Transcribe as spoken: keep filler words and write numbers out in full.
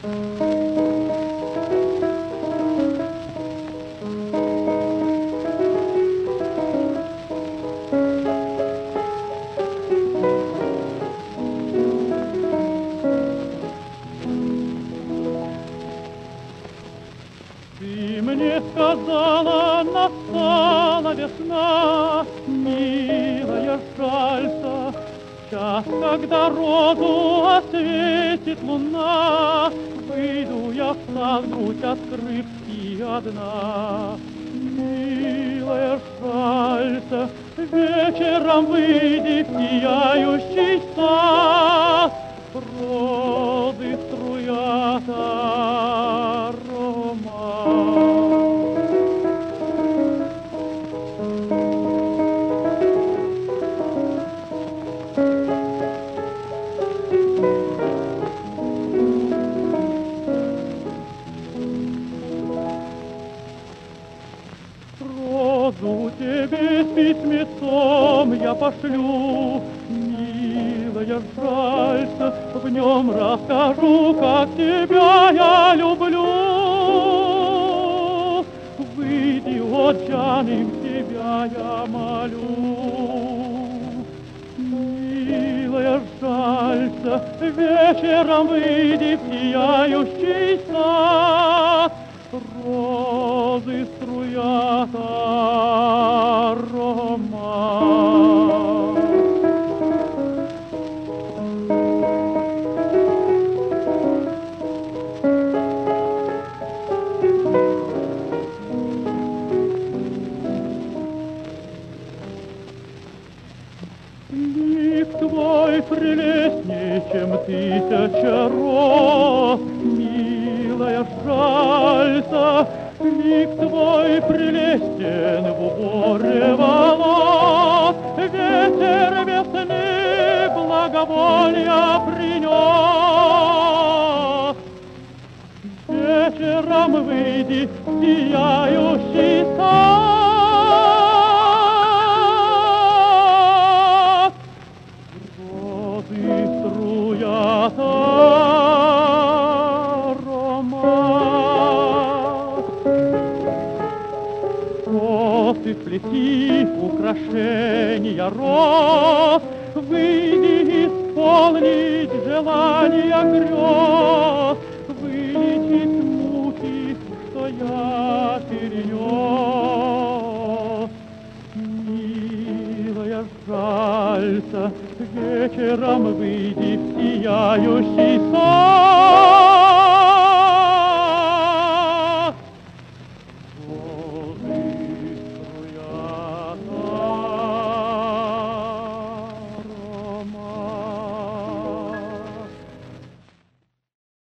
Ты мне сказала, настала весна, милая, жалься, час, когда розу осветит луна, выйду я в сад, грудь открыв, и одна. Милая, жалься, вечером выйди в сияющий сад, розы струят аромат. Розу тебе с письмецом я пошлю, милая, жалься, в нем расскажу, как тебя я люблю. Выйди, от Джаны, тебя я молю. Милая, жалься, вечером выйди в сияющий сад, розы струят аромат. Лик твой прелестней, чем тысяча роз, милая, жалься, лик твой прелестен в уборе волос, ветер весны благовония принес. Вечером выйди в сияющий сад, розы струят аромат. Косы вплети, украшения роз, выйди исполнить желания грез, вылечить муки, что я перенес. Милая, жалься, вечером выйди в сияющий сад.